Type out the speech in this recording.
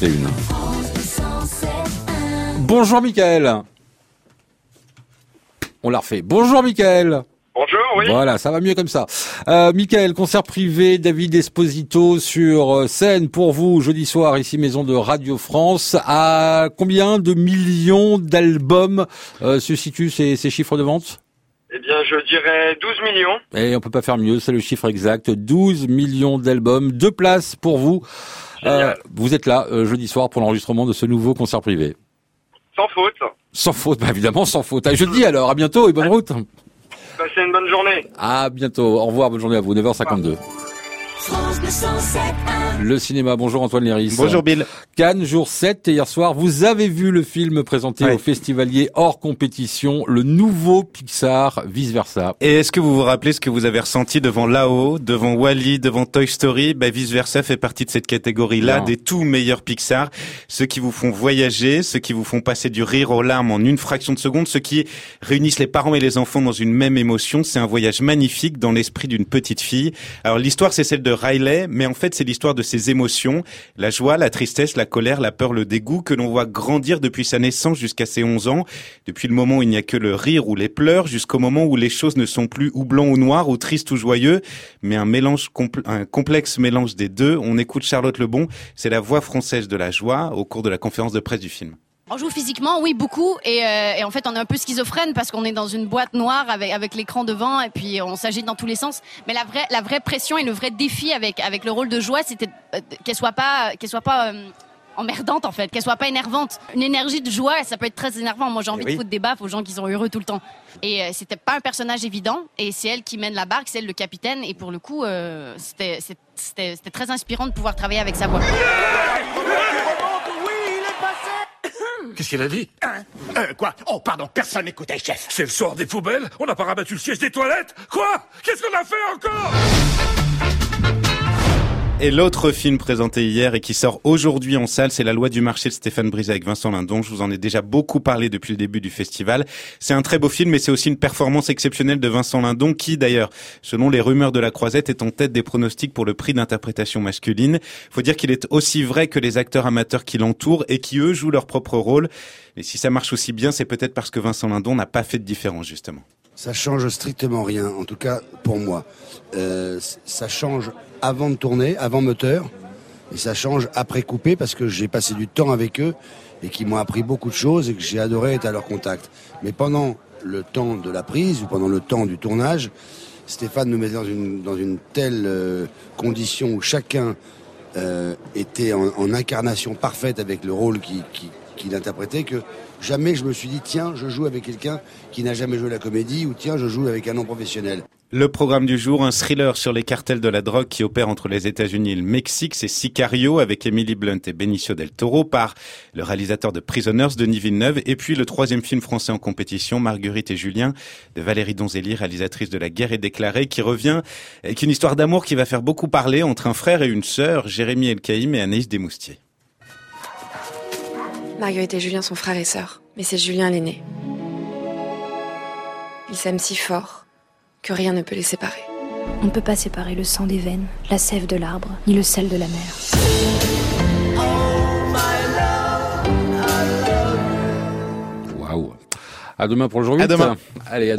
8h51. Bonjour Mickaël. On l'a refait. Bonjour Mickaël. Bonjour, oui. Voilà, ça va mieux comme ça. Mickaël, concert privé, David Esposito sur scène pour vous, jeudi soir, ici Maison de Radio France. À combien de millions d'albums se situent ces chiffres de vente ? Eh bien, je dirais 12 millions. Et on peut pas faire mieux, c'est le chiffre exact. 12 millions d'albums, 2 places pour vous. Vous êtes là, jeudi soir, pour l'enregistrement de ce nouveau concert privé. Sans faute. Sans faute, bah évidemment sans faute. À jeudi alors, à bientôt et bonne route. Passez une bonne journée. À bientôt, au revoir, bonne journée à vous, 9h52. Le cinéma, bonjour Antoine Léris. Bonjour Bill. Cannes, jour 7, et hier soir, vous avez vu le film présenté au Festivalier hors compétition, le nouveau Pixar, Vice Versa. Et est-ce que vous vous rappelez ce que vous avez ressenti devant Là-haut, devant Wall-E, devant Toy Story? Vice Versa fait partie de cette catégorie-là, des tout meilleurs Pixar. Ceux qui vous font voyager, ceux qui vous font passer du rire aux larmes en une fraction de seconde, ceux qui réunissent les parents et les enfants dans une même émotion. C'est un voyage magnifique dans l'esprit d'une petite fille. Alors l'histoire, c'est celle de Riley, mais en fait c'est l'histoire de ses émotions, la joie, la tristesse, la colère, la peur, le dégoût que l'on voit grandir depuis sa naissance jusqu'à ses 11 ans, depuis le moment où il n'y a que le rire ou les pleurs, jusqu'au moment où les choses ne sont plus ou blanc ou noir, ou triste ou joyeux, mais un complexe mélange des deux. On écoute Charlotte Lebon, c'est la voix française de la joie au cours de la conférence de presse du film. On joue physiquement, oui, beaucoup, et en fait on est un peu schizophrène parce qu'on est dans une boîte noire avec l'écran devant et puis on s'agite dans tous les sens. Mais la vraie pression et le vrai défi avec le rôle de joie, c'était qu'elle soit pas emmerdante en fait, qu'elle soit pas énervante. Une énergie de joie, ça peut être très énervant. Moi j'ai envie de foutre des baffes aux gens qui sont heureux tout le temps. Et c'était pas un personnage évident, et c'est elle qui mène la barque, c'est elle le capitaine, et pour le coup c'était très inspirant de pouvoir travailler avec sa voix. Qu'est-ce qu'il a dit? Quoi? Oh, pardon, personne n'écoutait, chef. C'est le soir des poubelles? On n'a pas rabattu le siège des toilettes? Quoi? Qu'est-ce qu'on a fait encore? Et l'autre film présenté hier et qui sort aujourd'hui en salle, c'est La Loi du marché de Stéphane Brisé avec Vincent Lindon. Je vous en ai déjà beaucoup parlé depuis le début du festival. C'est un très beau film, mais c'est aussi une performance exceptionnelle de Vincent Lindon qui, d'ailleurs, selon les rumeurs de la Croisette, est en tête des pronostics pour le prix d'interprétation masculine. Faut dire qu'il est aussi vrai que les acteurs amateurs qui l'entourent et qui, eux, jouent leur propre rôle. Et si ça marche aussi bien, c'est peut-être parce que Vincent Lindon n'a pas fait de différence, justement. Ça change strictement rien, en tout cas pour moi. Ça change avant de tourner, avant moteur, et ça change après couper parce que j'ai passé du temps avec eux et qu'ils m'ont appris beaucoup de choses et que j'ai adoré être à leur contact. Mais pendant le temps de la prise ou pendant le temps du tournage, Stéphane nous mettait dans une telle condition où chacun était en incarnation parfaite avec le rôle qu'il interprétait, que jamais je me suis dit tiens, je joue avec quelqu'un qui n'a jamais joué la comédie, ou tiens, je joue avec un non-professionnel. Le programme du jour, un thriller sur les cartels de la drogue qui opèrent entre les États-Unis et le Mexique, c'est Sicario avec Emily Blunt et Benicio del Toro par le réalisateur de Prisoners, Denis Villeneuve, et puis le troisième film français en compétition, Marguerite et Julien, de Valérie Donzelli, réalisatrice de La Guerre est déclarée, qui revient avec une histoire d'amour qui va faire beaucoup parler entre un frère et une sœur, Jérémy Elkaïm et Anaïs Desmoustiers. Marguerite et Julien sont frères et sœurs, mais c'est Julien l'aîné. Ils s'aiment si fort que rien ne peut les séparer. On ne peut pas séparer le sang des veines, la sève de l'arbre, ni le sel de la mer. Waouh. À demain pour le jour 8. À demain. Allez,